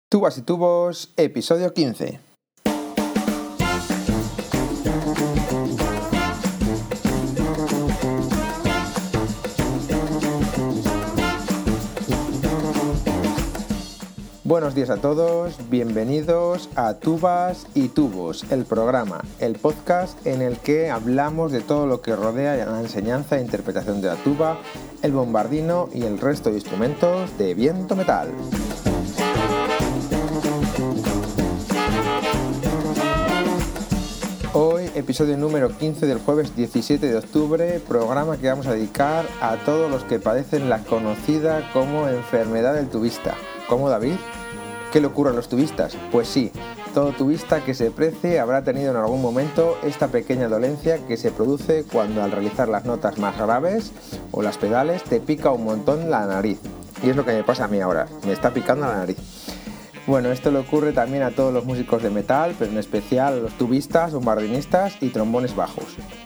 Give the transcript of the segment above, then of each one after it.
Tubas y tubos, episodio 15. Buenos días a todos, bienvenidos a Tubas y Tubos, el programa, el podcast en el que hablamos de todo lo que rodea la enseñanza e interpretación de la tuba, el bombardino y el resto de instrumentos de viento metal. Hoy, episodio número 15 del jueves 17 de octubre, programa que vamos a dedicar a todos los que padecen la conocida como enfermedad del tubista. ¿Cómo, David? ¿Qué le ocurre a los tubistas? Pues sí, todo tubista que se precie habrá tenido en algún momento esta pequeña dolencia que se produce cuando al realizar las notas más graves o las pedales te pica un montón la nariz. Y es lo que me pasa a mí ahora, me está picando la nariz. Bueno, esto le ocurre también a todos los músicos de metal, pero en especial a los tubistas, bombardinistas y trombones bajos.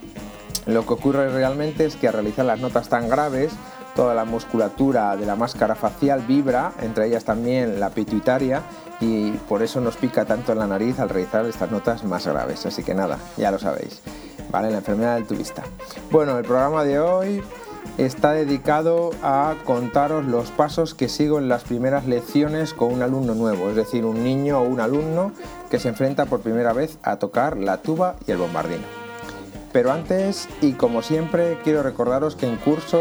Lo que ocurre realmente es que al realizar las notas tan graves, toda la musculatura de la máscara facial vibra, entre ellas también la pituitaria, y por eso nos pica tanto en la nariz al realizar estas notas más graves. Así que nada, ya lo sabéis, ¿vale? La enfermedad del tubista. Bueno, el programa de hoy está dedicado a contaros los pasos que sigo en las primeras lecciones con un alumno nuevo, es decir, un niño o un alumno que se enfrenta por primera vez a tocar la tuba y el bombardino. Pero antes, y como siempre, quiero recordaros que en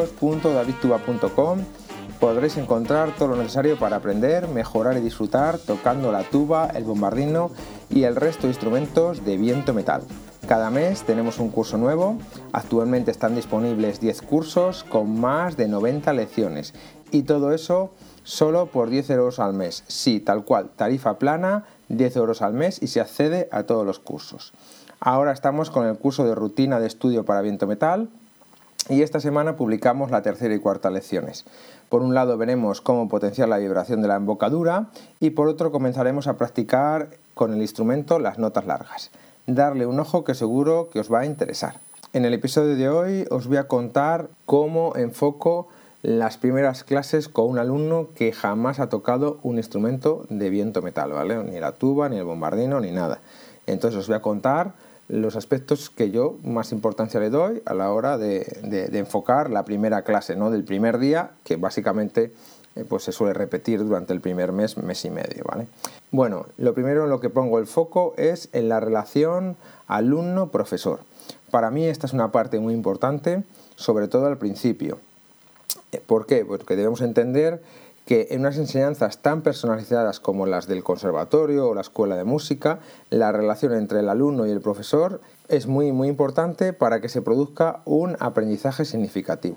cursos.davidtuba.com podréis encontrar todo lo necesario para aprender, mejorar y disfrutar tocando la tuba, el bombardino y el resto de instrumentos de viento metal. Cada mes tenemos un curso nuevo, actualmente están disponibles 10 cursos con más de 90 lecciones y todo eso solo por 10 euros al mes. Sí, tal cual, tarifa plana, 10 euros al mes y se accede a todos los cursos. Ahora estamos con el curso de rutina de estudio para viento metal y esta semana publicamos la tercera y cuarta lecciones. Por un lado veremos cómo potenciar la vibración de la embocadura y por otro comenzaremos a practicar con el instrumento las notas largas. Darle un ojo que seguro que os va a interesar. En el episodio de hoy os voy a contar cómo enfoco las primeras clases con un alumno que jamás ha tocado un instrumento de viento metal, ¿vale? Ni la tuba, ni el bombardino, ni nada. Entonces os voy a contar los aspectos que yo más importancia le doy a la hora de enfocar la primera clase, ¿no? Del primer día, que básicamente pues se suele repetir durante el primer mes, mes y medio, ¿vale? Bueno, lo primero en lo que pongo el foco es en la relación alumno-profesor. Para mí esta es una parte muy importante, sobre todo al principio. ¿Por qué? Porque debemos entender que en unas enseñanzas tan personalizadas como las del conservatorio o la escuela de música, la relación entre el alumno y el profesor es muy, muy importante para que se produzca un aprendizaje significativo.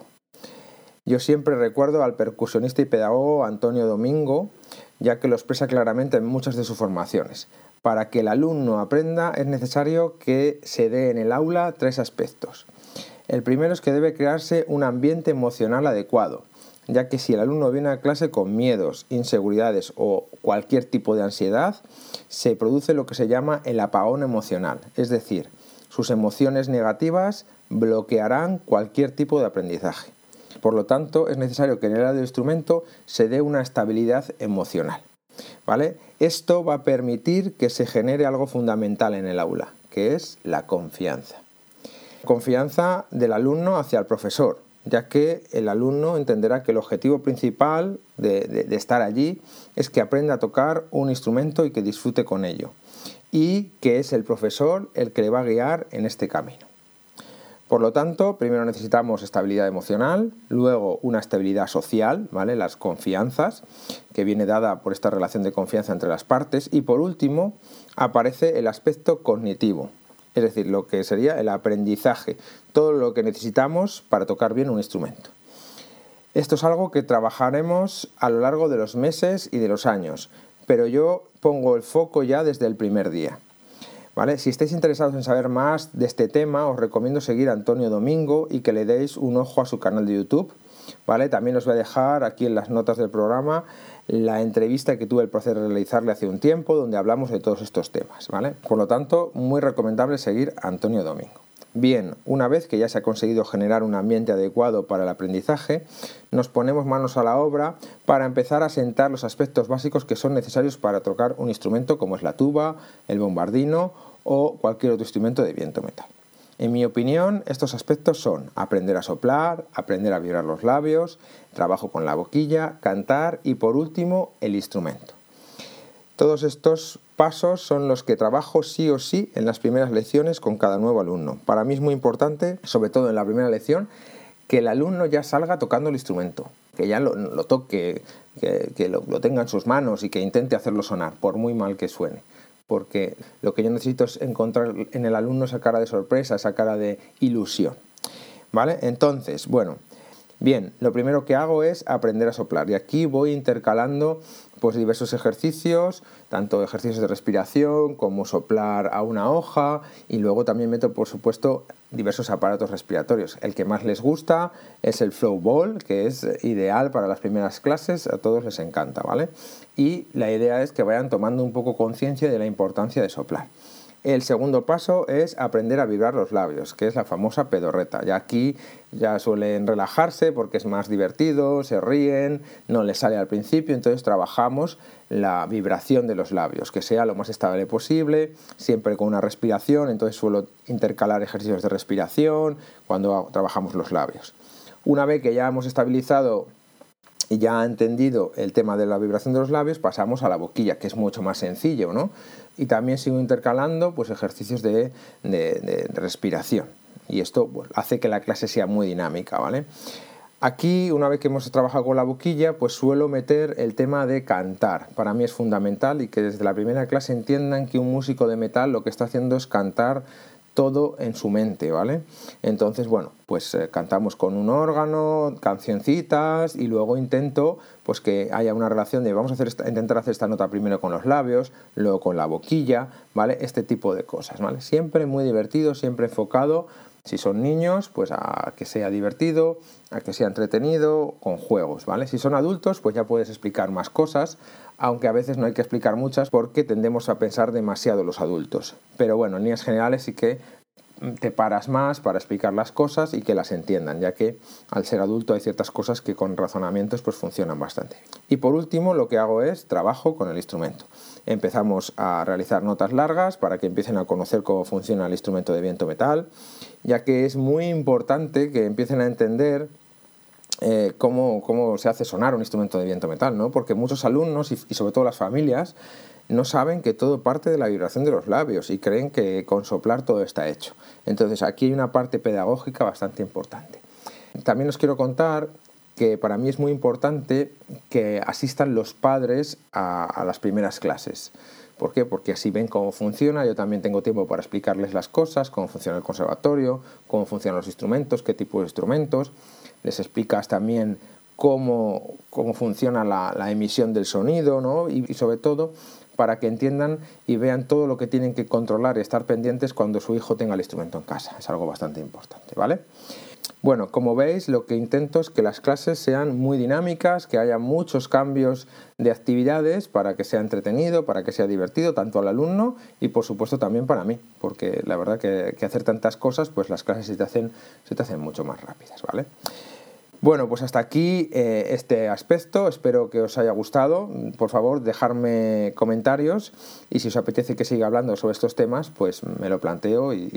Yo siempre recuerdo al percusionista y pedagogo Antonio Domingo, ya que lo expresa claramente en muchas de sus formaciones. Para que el alumno aprenda es necesario que se dé en el aula 3 aspectos. El primero es que debe crearse un ambiente emocional adecuado, ya que si el alumno viene a clase con miedos, inseguridades o cualquier tipo de ansiedad, se produce lo que se llama el apagón emocional, es decir, sus emociones negativas bloquearán cualquier tipo de aprendizaje. Por lo tanto, es necesario que en el área del instrumento se dé una estabilidad emocional, ¿vale? Esto va a permitir que se genere algo fundamental en el aula, que es la confianza. Confianza del alumno hacia el profesor, ya que el alumno entenderá que el objetivo principal de estar allí es que aprenda a tocar un instrumento y que disfrute con ello, y que es el profesor el que le va a guiar en este camino. Por lo tanto, primero necesitamos estabilidad emocional, luego una estabilidad social, ¿vale? Las confianzas, que viene dada por esta relación de confianza entre las partes, y por último aparece el aspecto cognitivo. Es decir, lo que sería el aprendizaje, todo lo que necesitamos para tocar bien un instrumento. Esto es algo que trabajaremos a lo largo de los meses y de los años, pero yo pongo el foco ya desde el primer día, ¿vale? Si estáis interesados en saber más de este tema, os recomiendo seguir a Antonio Domingo y que le deis un ojo a su canal de YouTube, ¿vale? También os voy a dejar aquí en las notas del programa la entrevista que tuve el placer de realizarle hace un tiempo, donde hablamos de todos estos temas, ¿vale? Por lo tanto, muy recomendable seguir a Antonio Domingo. Bien, una vez que ya se ha conseguido generar un ambiente adecuado para el aprendizaje, nos ponemos manos a la obra para empezar a sentar los aspectos básicos que son necesarios para tocar un instrumento como es la tuba, el bombardino o cualquier otro instrumento de viento metal. En mi opinión, estos aspectos son aprender a soplar, aprender a vibrar los labios, trabajo con la boquilla, cantar y por último el instrumento. Todos estos pasos son los que trabajo sí o sí en las primeras lecciones con cada nuevo alumno. Para mí es muy importante, sobre todo en la primera lección, que el alumno ya salga tocando el instrumento, que ya lo toque, que lo tenga en sus manos y que intente hacerlo sonar, por muy mal que suene. Porque lo que yo necesito es encontrar en el alumno esa cara de sorpresa, esa cara de ilusión. ¿Vale? Entonces, bueno, bien, lo primero que hago es aprender a soplar y aquí voy intercalando pues diversos ejercicios, tanto ejercicios de respiración como soplar a una hoja y luego también meto por supuesto diversos aparatos respiratorios. El que más les gusta es el Flow Ball, que es ideal para las primeras clases, a todos les encanta, ¿vale? Y la idea es que vayan tomando un poco conciencia de la importancia de soplar. El segundo paso es aprender a vibrar los labios, que es la famosa pedorreta. Y aquí ya suelen relajarse porque es más divertido, se ríen, no les sale al principio, entonces trabajamos la vibración de los labios, que sea lo más estable posible, siempre con una respiración, entonces suelo intercalar ejercicios de respiración cuando trabajamos los labios. Una vez que ya hemos estabilizado y ya ha entendido el tema de la vibración de los labios, pasamos a la boquilla, que es mucho más sencillo, ¿no? Y también sigo intercalando pues, ejercicios de respiración. Y esto pues, hace que la clase sea muy dinámica, ¿vale? Aquí, una vez que hemos trabajado con la boquilla, pues suelo meter el tema de cantar. Para mí es fundamental y que desde la primera clase entiendan que un músico de metal lo que está haciendo es cantar todo en su mente, ¿vale? Entonces, bueno, pues cantamos con un órgano, cancioncitas y luego intento pues que haya una relación de vamos a intentar hacer esta nota primero con los labios, luego con la boquilla, ¿vale? Este tipo de cosas, ¿vale? Siempre muy divertido, siempre enfocado, si son niños, pues a que sea divertido, a que sea entretenido, con juegos, ¿vale? Si son adultos, pues ya puedes explicar más cosas, aunque a veces no hay que explicar muchas porque tendemos a pensar demasiado los adultos. Pero bueno, en líneas generales sí que te paras más para explicar las cosas y que las entiendan, ya que al ser adulto hay ciertas cosas que con razonamientos pues funcionan bastante. Y por último lo que hago es trabajo con el instrumento. Empezamos a realizar notas largas para que empiecen a conocer cómo funciona el instrumento de viento metal, ya que es muy importante que empiecen a entender cómo se hace sonar un instrumento de viento metal, ¿no? Porque muchos alumnos y sobre todo las familias no saben que todo parte de la vibración de los labios y creen que con soplar todo está hecho. Entonces aquí hay una parte pedagógica bastante importante. También os quiero contar que para mí es muy importante que asistan los padres a las primeras clases. ¿Por qué? Porque así ven cómo funciona, yo también tengo tiempo para explicarles las cosas, cómo funciona el conservatorio, cómo funcionan los instrumentos, qué tipo de instrumentos. Les explicas también cómo funciona la emisión del sonido, ¿no? Y sobre todo para que entiendan y vean todo lo que tienen que controlar y estar pendientes cuando su hijo tenga el instrumento en casa. Es algo bastante importante, ¿vale? Bueno, como veis, lo que intento es que las clases sean muy dinámicas, que haya muchos cambios de actividades para que sea entretenido, para que sea divertido, tanto al alumno y por supuesto también para mí, porque la verdad que hacer tantas cosas, pues las clases se te hacen mucho más rápidas, ¿vale? Bueno, pues hasta aquí este aspecto, espero que os haya gustado. Por favor, dejadme comentarios y si os apetece que siga hablando sobre estos temas, pues me lo planteo y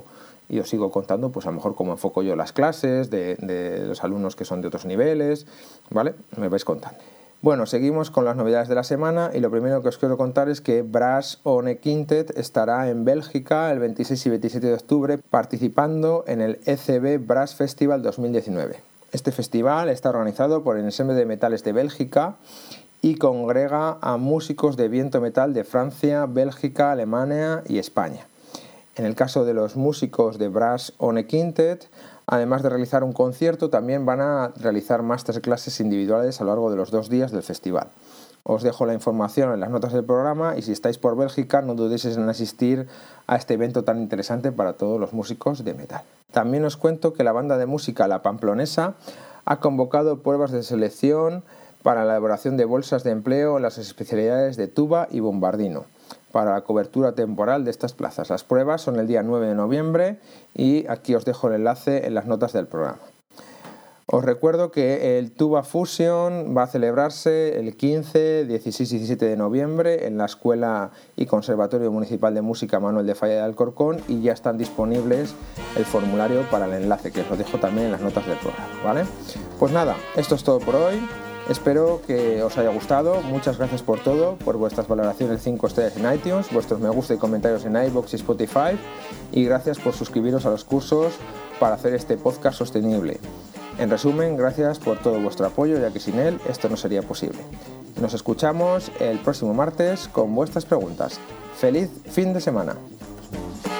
os sigo contando, pues a lo mejor cómo enfoco yo las clases de los alumnos que son de otros niveles, ¿vale? Me vais contando. Bueno, seguimos con las novedades de la semana y lo primero que os quiero contar es que Brass On Quintet estará en Bélgica el 26 y 27 de octubre participando en el ECB Brass Festival 2019. Este festival está organizado por el Ensemble de Metales de Bélgica y congrega a músicos de viento metal de Francia, Bélgica, Alemania y España. En el caso de los músicos de Brass On Quintet, además de realizar un concierto, también van a realizar masterclasses individuales a lo largo de los 2 días del festival. Os dejo la información en las notas del programa y si estáis por Bélgica no dudéis en asistir a este evento tan interesante para todos los músicos de metal. También os cuento que la banda de música La Pamplonesa ha convocado pruebas de selección para la elaboración de bolsas de empleo en las especialidades de tuba y bombardino. para la cobertura temporal de estas plazas. Las pruebas son el día 9 de noviembre y aquí os dejo el enlace en las notas del programa. Os recuerdo que el Tuba Fusion va a celebrarse el 15, 16 y 17 de noviembre en la Escuela y Conservatorio Municipal de Música Manuel de Falla de Alcorcón, y ya están disponibles el formulario para el enlace, que os lo dejo también en las notas del programa, ¿vale? Pues nada, esto es todo por hoy. Espero que os haya gustado. Muchas gracias por todo, por vuestras valoraciones 5 estrellas en iTunes, vuestros me gusta y comentarios en iVoox y Spotify, y gracias por suscribiros a los cursos para hacer este podcast sostenible. En resumen, gracias por todo vuestro apoyo, ya que sin él esto no sería posible. Nos escuchamos el próximo martes con vuestras preguntas. ¡Feliz fin de semana!